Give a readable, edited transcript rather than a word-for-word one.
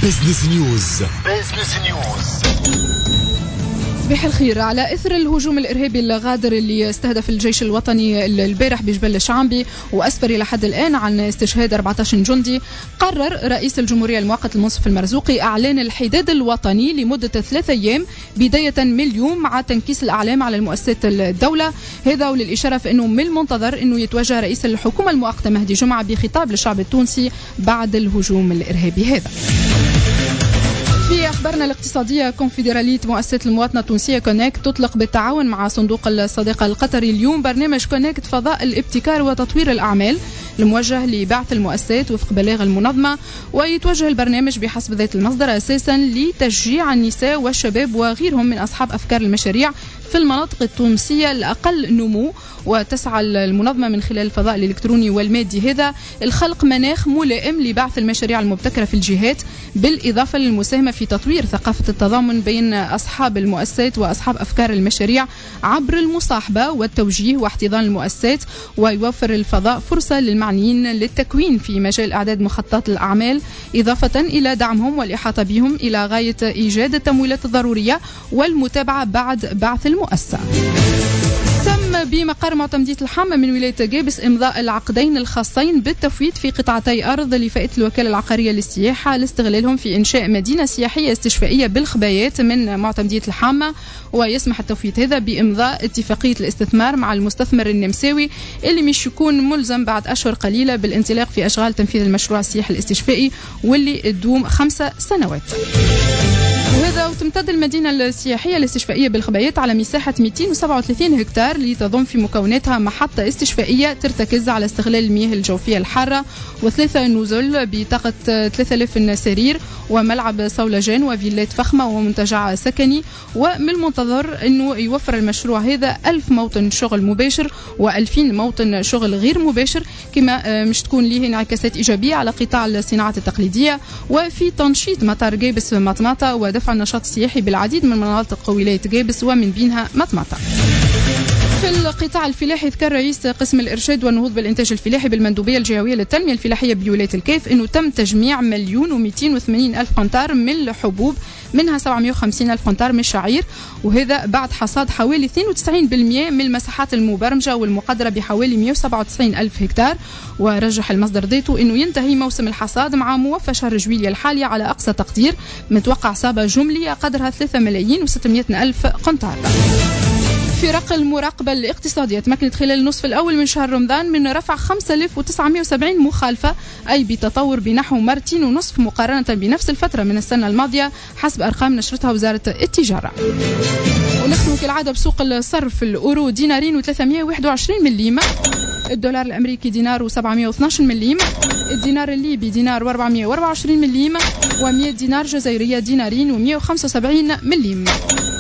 بزنس نيوز. صباح الخير. على إثر الهجوم الإرهابي الغادر اللي استهدف الجيش الوطني البارح بجبل الشعبي وأسفر إلى حد الآن عن استشهاد 14 جندي، قرر رئيس الجمهورية المؤقت المنصف المرزوقي إعلان الحداد الوطني لمدة 3 أيام بداية من اليوم مع تنكيس الأعلام على المؤسسات الدولة. هذا وللإشارة في أنه من المنتظر أنه يتوجه رئيس الحكومة المؤقتة مهدي جمعة بخطاب للشعب التونسي بعد الهجوم الإرهابي هذا. في أخبارنا الاقتصادية، كونفدرالية مؤسسة المواطنة التونسية كونكت تطلق بالتعاون مع صندوق الصديقة القطري اليوم برنامج كونكت فضاء الابتكار وتطوير الأعمال الموجه لبعث المؤسسات وفق بلاغ المنظمة، ويتوجه البرنامج بحسب ذات المصدر أساسا لتشجيع النساء والشباب وغيرهم من أصحاب أفكار المشاريع في المناطق التونسية الأقل نمو. وتسعى المنظمة من خلال الفضاء الإلكتروني والمادي هذا الخلق مناخ ملائم لبعث المشاريع المبتكرة في الجهات، بالإضافة للمساهمة في تطوير ثقافة التضامن بين أصحاب المؤسسات وأصحاب أفكار المشاريع عبر المصاحبة والتوجيه واحتضان المؤسسات. ويوفر الفضاء فرصة للمعنيين للتكوين في مجال إعداد مخططات الأعمال، إضافة إلى دعمهم والإحاطة بهم إلى غاية إيجاد التمويلات الضرورية والمتابعة بعد بعث المؤسسة. تم بمقر معتمدية الحامة من ولاية جابس إمضاء العقدين الخاصين بالتفويض في قطعتي أرض لفئة الوكالة العقارية للسياحة لاستغلالهم في إنشاء مدينة سياحية استشفائية بالخبايات من معتمدية الحامة. ويسمح التفويض هذا بإمضاء اتفاقية الاستثمار مع المستثمر النمساوي اللي مش يكون ملزم بعد أشهر قليلة بالانطلاق في أشغال تنفيذ المشروع السياحي الاستشفائي واللي تدوم 5 سنوات. وهذا وتمتد المدينة السياحية الاستشفائية بالخبايات على مساحة 237 هكتار لتضم في مكوناتها محطة استشفائية ترتكز على استغلال المياه الجوفية الحارة و3 نزل بطاقة 3000 سرير وملعب صولجان وفيلات فخمة ومنتجع سكني. ومن المنتظر أنه يوفر المشروع هذا 1000 موطن شغل مباشر و2000 موطن شغل غير مباشر، كما مش تكون له انعكاسات إيجابية على قطاع الصناعات التقليدية وفي تنشيط مطار جابس مطماطة ودفع النشاط السياحي بالعديد من مناطق ولاية جابس ومن بينها مطماطة. في القطاع الفلاحي، ذكر رئيس قسم الإرشاد والنهوض بالإنتاج الفلاحي بالمندوبية الجهوية للتنمية الفلاحية بولاية الكيف أنه تم تجميع 1,280,000 قنطار من الحبوب، منها 750,000 قنطار من الشعير، وهذا بعد حصاد حوالي 92% من المساحات المبرمجة والمقدرة بحوالي 197,000 هكتار. ورجح المصدر ذاته أنه ينتهي موسم الحصاد مع موفى شهر جويلية الحالي على أقصى تقدير متوقع صابة جملية قدرها 3,600,000 قنطار. فرق المراقبة الاقتصادية تمكنت خلال النصف الأول من شهر رمضان من رفع 5,970 مخالفة، أي بتطور بنحو 2.5 مقارنة بنفس الفترة من السنة الماضية حسب أرقام نشرتها وزارة التجارة. ونختم كالعادة بسوق الصرف. الأورو دينارين و321 مليم، الدولار الأمريكي دينار و712 مليم، الدينار الليبي دينار و424 مليم، و100 دينار جزائرية دينارين و175 مليم.